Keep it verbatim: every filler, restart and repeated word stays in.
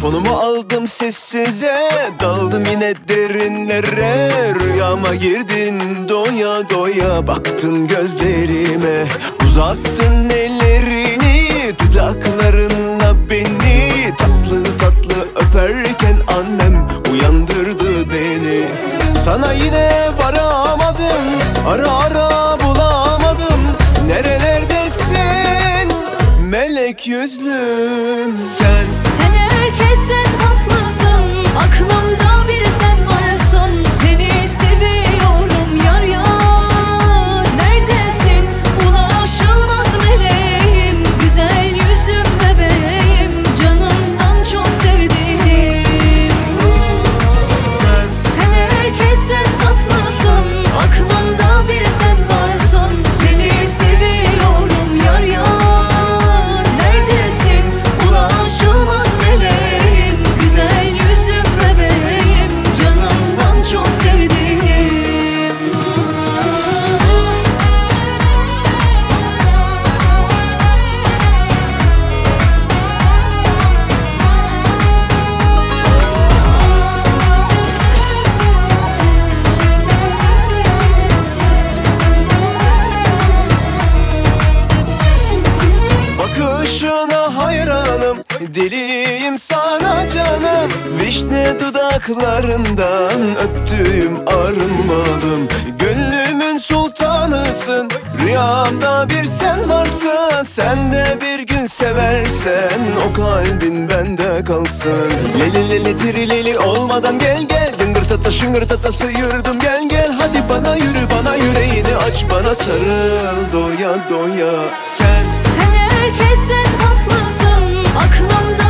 Telefonumu aldım sessize, daldım yine derinlere. Rüyama girdin doya doya, baktın gözlerime. Uzattın ellerini, dudaklarınla beni tatlı tatlı öperken annem uyandırdı beni. Sana yine varamadım, ara ara bulamadım. Nerelerdesin melek yüzlüm sen? Sen herkesten tatlısın, aklımda bir sen varsın. Seni seviyorum yar yar. Neredesin ulaşılmaz meleğim, güzel yüzlüm bebeğim, canımdan çok sevdiğim. Sen, sen herkesten tatlısın, aklımda bir sen varsın. Seni seviyorum yar yar. Neredesin ulaşılmaz meleğim, güzel yüzlüm bebeğim, canımdan çok sevdiğim. bakışına hayranım, deliyim sana canım. Vişne dudaklarından öptüğüm arınmadım. Gönlümün sultanısın, rüyamda bir sen varsın. Sen de bir gün seversen o kalbin bende kalsın. Leli leli tirileli olmadan gel gel, dıngırtata şıngırtata sıyırdım gel gel. Hadi bana yürü, bana yüreğini aç, bana sarıl doya doya. Sen, Sen herkesten tatlısın, aklımda